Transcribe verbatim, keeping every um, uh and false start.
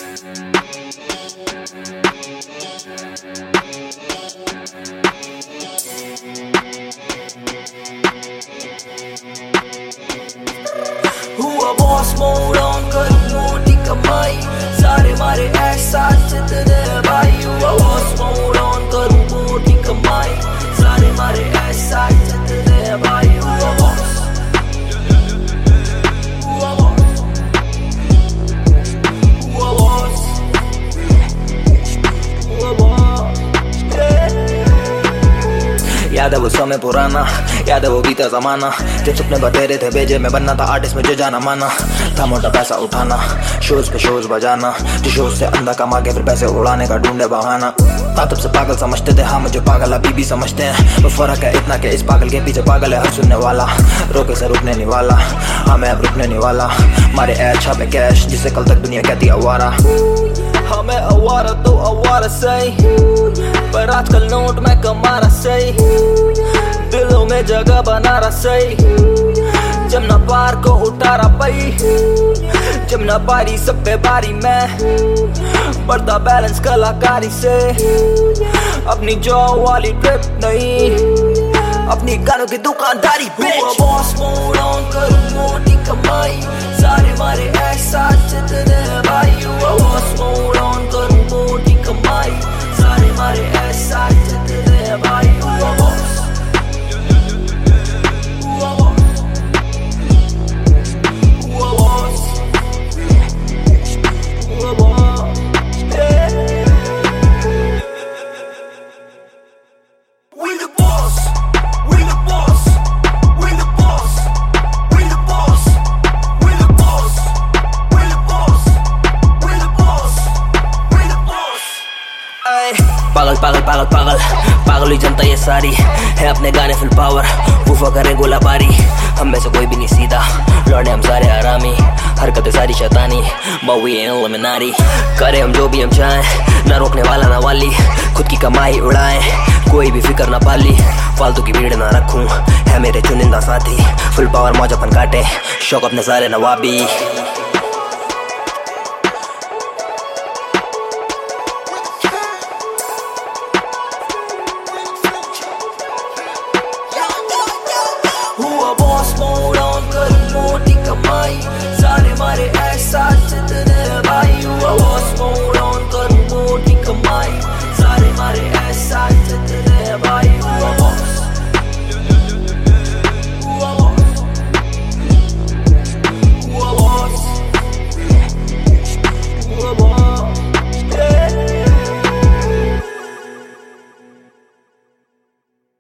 हुआ boss mode on करूं मोटी कमाई, सारे मारे ऐसा जितने भाई। हुआ बॉस मोड ऑन करूं मोटी कमाई, सारे मारे ऐसा जितने भाई। हुआ बॉस, हुआ बॉस, हुआ बॉस, हुआ बॉस। याद है वो समय पुराना, याद है वो बीता जमाना, जब सपने बतेरे थे भेजे मैं बनना था आर्टिस्ट, मुझे जाना माना था मोटा पैसा उठाना, शोज पे शोज बजाना, जो शोज से अंधा कमा के फिर पैसे उड़ाने का ढूंढे बहाना। था तब से पागल समझते थे, हाँ मुझे पागल अभी भी समझते हैं, वो फर्क है इतना कि इस पागल के पीछे पागल है हर सुनने वाला, रोके से रुकने नहीं वाला, हाँ मैं अब रुकने नहीं वाला। मारे अच्छा पे कैश जिसे कल तक दुनिया कहती आवारा, हाँ मैं आवारा तो आवारा सही, पर आजकल नोट में कमा रहा सही, दिलों में जगह बना रहा सही, जमना पार को उठा रहा पई, जमना पारी सब पे बारी में, बढ़ता बैलेंस कलाकारी से, अपनी जॉब वाली ट्रिप नहीं, अपनी गानों की दुकानदारी पे। बॉस मोड ऑन करूं मोटी कमाई, सारे मारे ऐसा जितने भाई। हुआ बॉस मोड ऑन करूं मोटी कमाई, सारे मारे ऐसा जितने भाई। हुआ बॉस, हुआ बॉस, हुआ बॉस, हुआ boss. We the boss, we the boss, we the boss, we the boss, we the boss, we the boss, we the boss, we the boss। पागल पागल पागल पागल पागल ही जनता ये सारी है, अपने गाने फुल पावर, वूफा करे गोला बारी, हम में से कोई भी नहीं सीधा, लौटे हम सारे आरामी, हरकतें सारी शैतानी, but we ain't illuminati। करे हम जो भी हम चाहें, ना रोकने वाला ना वाली, खुद की कमाई उड़ाएं, कोई भी फिक्र ना पाली, फालतू की भीड़ ना रखूं, है मेरे चुनिंदा साथी, फुल पावर मौज अपन काटे, शौक अपने सारे नवाबी।